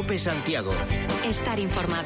COPE Santiago. Estar informado.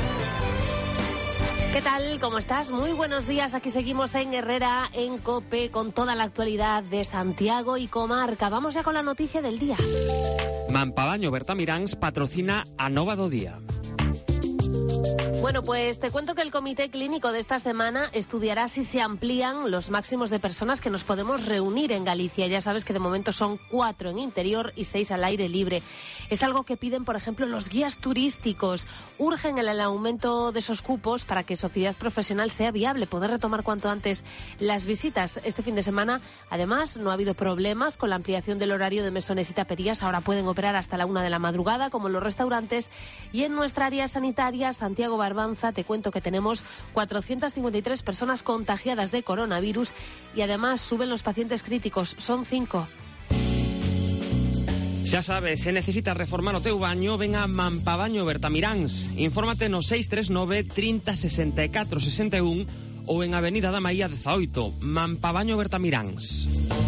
¿Qué tal? ¿Cómo estás? Muy buenos días. Aquí seguimos en Herrera, en COPE, con toda la actualidad de Santiago y comarca. Vamos ya con la noticia del día. Mampabaño Bertamiráns patrocina a Nova do Día. Bueno, pues te cuento que el comité clínico de esta semana estudiará si se amplían los máximos de personas que nos podemos reunir en Galicia. Ya sabes que de momento son 4 en interior y 6 al aire libre. Es algo que piden, por ejemplo, los guías turísticos. Urgen el aumento de esos cupos para que su actividad profesional sea viable, poder retomar cuanto antes las visitas. Este fin de semana, además, no ha habido problemas con la ampliación del horario de mesones y taperías. Ahora pueden operar hasta la 1 de la madrugada, como los restaurantes. Y en nuestra área sanitaria, Santiago Barbanza, te cuento que tenemos 453 personas contagiadas de coronavirus y además suben los pacientes críticos, son 5. Xa sabes, se necesitas reformar o teu baño, ven a Mampabaño Bertamiráns. Infórmate no 639 30 64 61 ou en Avenida da Maía 18, Mampabaño Bertamiráns.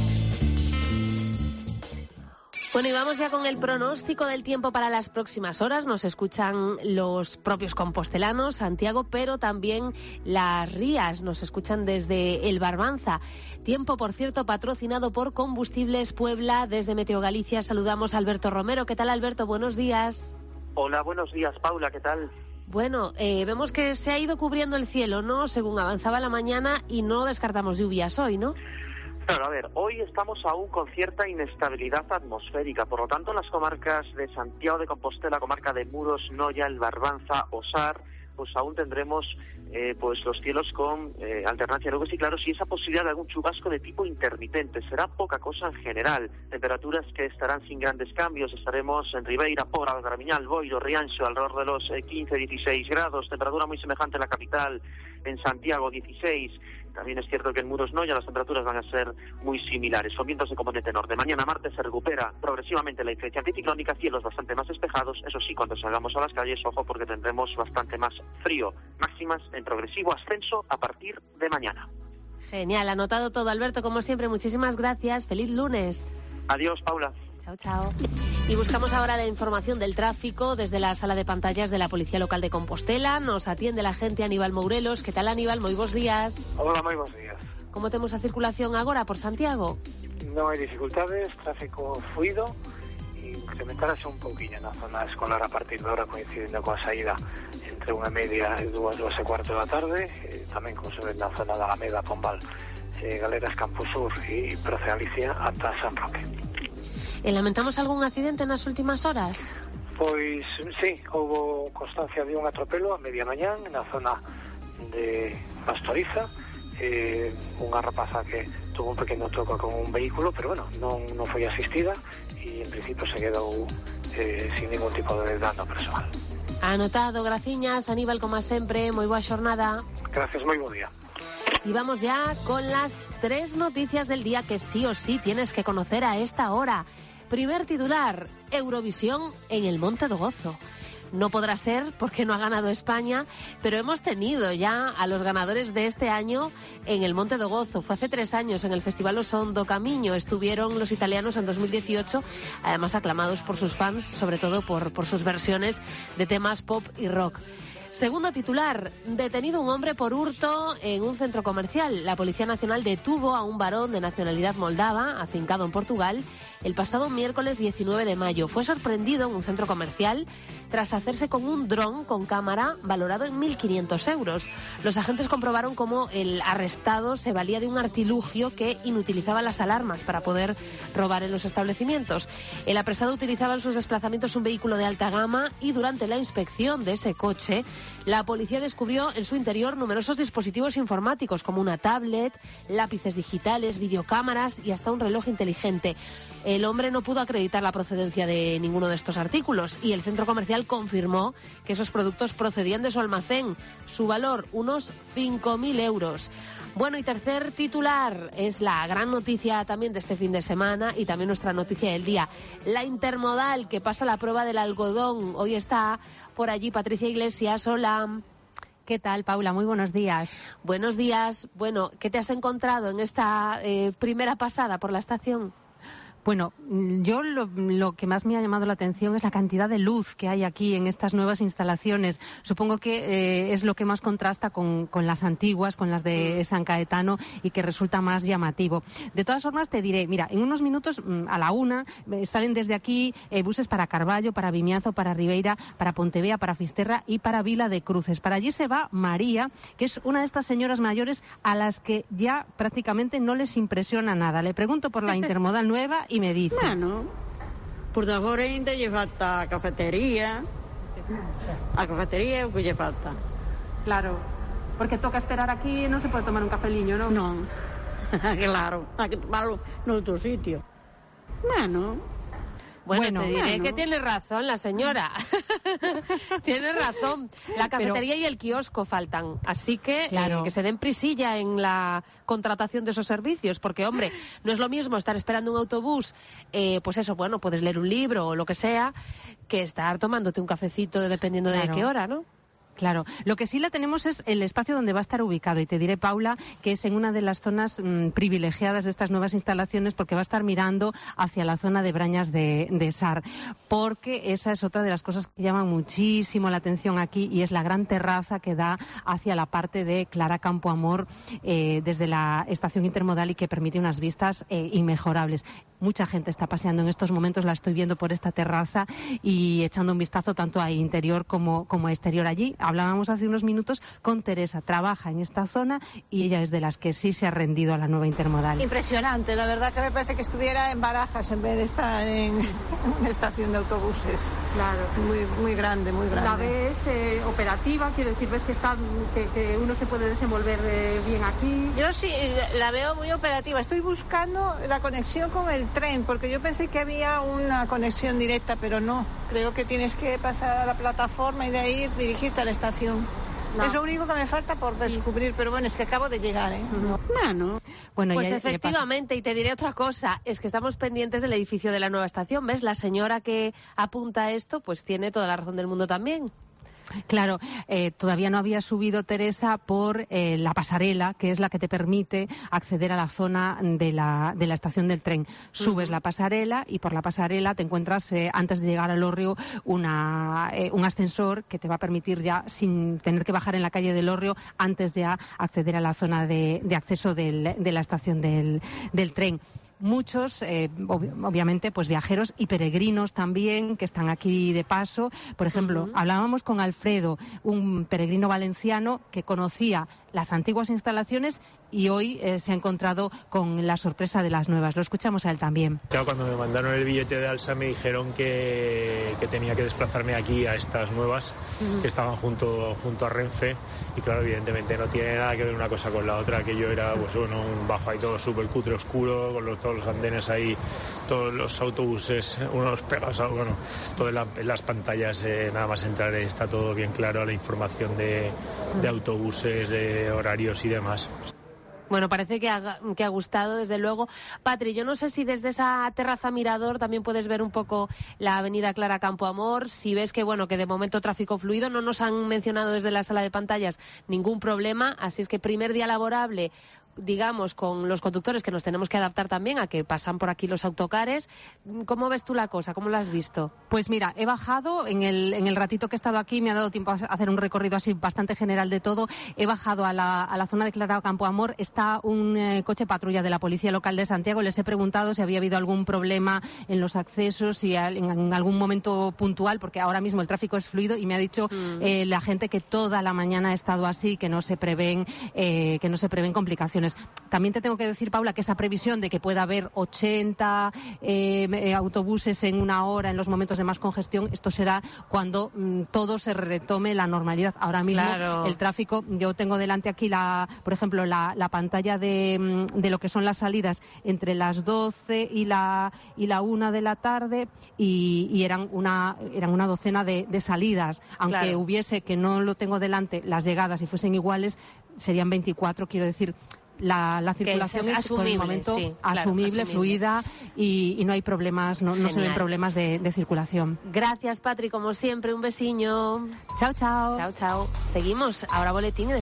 Bueno, y vamos ya con el pronóstico del tiempo para las próximas horas. Nos escuchan los propios compostelanos, Santiago, pero también las rías. Nos escuchan desde el Barbanza. Tiempo, por cierto, patrocinado por Combustibles Puebla. Desde Meteo Galicia saludamos a Alberto Romero. ¿Qué tal, Alberto? Buenos días. Hola, buenos días, Paula. ¿Qué tal? Bueno, vemos que se ha ido cubriendo el cielo, ¿no? Según avanzaba la mañana y no descartamos lluvias hoy, ¿no? Claro, a ver, hoy estamos aún con cierta inestabilidad atmosférica, por lo tanto en las comarcas de Santiago de Compostela, comarca de Muros, Noia, el Barbanza, Osar, pues aún tendremos pues los cielos con alternancia de nubes y claros y esa posibilidad de algún chubasco de tipo intermitente. Será poca cosa en general, temperaturas que estarán sin grandes cambios. Estaremos en Ribeira, Pora, Garamiñal, Boiro, Rianxo, alrededor de los 15-16 grados, temperatura muy semejante en la capital, en Santiago 16. También es cierto que en Muros Noia las temperaturas van a ser muy similares, con vientos de componente norte. Mañana martes se recupera progresivamente la influencia anticiclónica, cielos bastante más despejados. Eso sí, cuando salgamos a las calles, ojo, porque tendremos bastante más frío. Máximas en progresivo ascenso a partir de mañana. Genial, anotado todo, Alberto, como siempre. Muchísimas gracias. Feliz lunes. Adiós, Paula. Chao, chao. Y buscamos ahora la información del tráfico desde la sala de pantallas de la Policía Local de Compostela. Nos atiende el agente Aníbal Mourelos. ¿Qué tal, Aníbal? Moi bons días. Hola, moi bons días. Como temos a circulación agora por Santiago? Non hai dificultades, tráfico fluido e incrementarase un pouquinho na zona escolar a partir de ahora, coincidindo coa saída entre 1:30 e 2:15 da tarde, tamén como se ve na zona da Alameda, Pombal, Galeras, Campos Sur e Praza Galicia ata San Roque. Lamentamos algún accidente nas últimas horas? Pois sí, houve constancia de un atropelo a media mañán na zona de Pastoriza, unha rapaza que tuvo un pequeno troco con un vehículo, pero bueno, non foi asistida e en principio se quedou sin ningún tipo de dano personal. Anotado, graciñas, Aníbal, como sempre, moi boa xornada. Gracias, moi bo día. Y vamos ya con las 3 noticias del día que sí o sí tienes que conocer a esta hora. Primer titular, Eurovisión en el Monte do Gozo. No podrá ser porque no ha ganado España, pero hemos tenido ya a los ganadores de este año en el Monte do Gozo. Fue hace 3 años en el Festival O Son do Camiño. Estuvieron los italianos en 2018, además aclamados por sus fans, sobre todo por sus versiones de temas pop y rock. Segundo titular, detenido un hombre por hurto en un centro comercial. La Policía Nacional detuvo a un varón de nacionalidad moldava, afincado en Portugal, el pasado miércoles 19 de mayo. Fue sorprendido en un centro comercial tras hacerse con un dron con cámara valorado en 1.500 euros. Los agentes comprobaron cómo el arrestado se valía de un artilugio que inutilizaba las alarmas para poder robar en los establecimientos. El apresado utilizaba en sus desplazamientos un vehículo de alta gama y durante la inspección de ese coche, la policía descubrió en su interior numerosos dispositivos informáticos como una tablet, lápices digitales, videocámaras y hasta un reloj inteligente. El hombre no pudo acreditar la procedencia de ninguno de estos artículos y el centro comercial confirmó que esos productos procedían de su almacén. Su valor, unos 5.000 euros. Bueno, y tercer titular, es la gran noticia también de este fin de semana y también nuestra noticia del día. La Intermodal, que pasa la prueba del algodón. Hoy está por allí Patricia Iglesias. Hola. ¿Qué tal, Paula? Muy buenos días. Buenos días. Bueno, ¿qué te has encontrado en esta primera pasada por la estación? Bueno, yo lo que más me ha llamado la atención es la cantidad de luz que hay aquí en estas nuevas instalaciones. Supongo que es lo que más contrasta con las antiguas, con las de San Caetano, y que resulta más llamativo. De todas formas, te diré, mira, en unos minutos a la 1 salen desde aquí buses para Carballo, para Vimianzo, para Ribeira, para Pontevea, para Fisterra y para Vila de Cruces. Para allí se va María, que es una de estas señoras mayores a las que ya prácticamente no les impresiona nada. Le pregunto por la intermodal nueva y me dice... Bueno, por agora ainda lle falta a cafetería é o que lle falta. Claro, porque toca esperar aquí e non se pode tomar un cafeliño, non? Non, claro, hai que tomarlo noutro sitio. Bueno, te diré que tiene razón la señora. Tiene razón. La cafetería y el kiosco faltan. Así que que se den prisilla en la contratación de esos servicios. Porque, hombre, no es lo mismo estar esperando un autobús, pues eso, bueno, puedes leer un libro o lo que sea, que estar tomándote un cafecito dependiendo de qué hora, ¿no? Claro, lo que sí la tenemos es el espacio donde va a estar ubicado, y te diré, Paula, que es en una de las zonas privilegiadas de estas nuevas instalaciones, porque va a estar mirando hacia la zona de Brañas de Sar, porque esa es otra de las cosas que llaman muchísimo la atención aquí, y es la gran terraza que da hacia la parte de Clara Campoamor desde la estación intermodal, y que permite unas vistas inmejorables. Mucha gente está paseando en estos momentos, la estoy viendo por esta terraza y echando un vistazo tanto a interior como a exterior. Allí hablábamos hace unos minutos con Teresa, trabaja en esta zona y ella es de las que sí se ha rendido a la nueva intermodal. Impresionante, la verdad que me parece que estuviera en Barajas en vez de estar en una estación de autobuses. Claro. Muy grande, muy grande. La ves operativa, quiero decir, ves que uno se puede desenvolver bien aquí. Yo sí, la veo muy operativa. Estoy buscando la conexión con el tren, porque yo pensé que había una conexión directa, pero no. Creo que tienes que pasar a la plataforma y de ahí dirigirte a la estación. No. Es lo único que me falta por descubrir, pero bueno, es que acabo de llegar, ¿eh? Bueno, pues efectivamente, y te diré otra cosa, es que estamos pendientes del edificio de la nueva estación, ¿ves? La señora que apunta esto, pues tiene toda la razón del mundo también. Claro, todavía no había subido, Teresa, por la pasarela, que es la que te permite acceder a la zona de la estación del tren. Subes la pasarela y por la pasarela te encuentras, antes de llegar al Hórreo, un ascensor que te va a permitir ya, sin tener que bajar en la calle del Hórreo, antes de acceder a la zona de acceso de la estación del tren. Muchos, obviamente, pues viajeros y peregrinos también, que están aquí de paso. Por ejemplo, hablábamos con Alfredo, un peregrino valenciano que conocía las antiguas instalaciones y hoy se ha encontrado con la sorpresa de las nuevas. Lo escuchamos a él también. Claro, cuando me mandaron el billete de alsa me dijeron que tenía que desplazarme aquí a estas nuevas, que estaban junto a Renfe, y claro, evidentemente no tiene nada que ver una cosa con la otra. Aquello era, pues bueno, un bajo ahí todo súper cutre, oscuro, con todos los andenes ahí, todos los autobuses, unos pegados, bueno, todo en las pantallas, nada más entrar está todo bien claro, la información de autobuses, de horarios y demás. Bueno, parece que ha gustado, desde luego. Patri, yo no sé si desde esa terraza mirador también puedes ver un poco la avenida Clara Campoamor, si ves que, bueno, que de momento tráfico fluido, no nos han mencionado desde la sala de pantallas ningún problema, así es que primer día laborable, digamos, con los conductores, que nos tenemos que adaptar también a que pasan por aquí los autocares. ¿Cómo ves tú la cosa? ¿Cómo la has visto? Pues mira, he bajado, en el ratito que he estado aquí, me ha dado tiempo a hacer un recorrido así bastante general de todo. He bajado a la zona de Clara Campoamor, está un coche patrulla de la Policía Local de Santiago. Les he preguntado si había habido algún problema en los accesos, si en algún momento puntual, porque ahora mismo el tráfico es fluido, y me ha dicho la gente que toda la mañana ha estado así, que no se prevén complicaciones. También te tengo que decir, Paula, que esa previsión de que pueda haber 80 autobuses en una hora en los momentos de más congestión, esto será cuando todo se retome la normalidad. Ahora mismo el tráfico, yo tengo delante aquí por ejemplo, la pantalla de lo que son las salidas entre las 12 y la 1 de la tarde, y eran una docena de salidas. Aunque hubiese, que no lo tengo delante, las llegadas y fuesen iguales, serían 24, quiero decir. La circulación es por el momento asumible, fluida, y no hay problemas, no se ven problemas de circulación. Gracias, Patri, como siempre, un besiño. Chao, chao. Chao, chao. Seguimos, ahora boletín.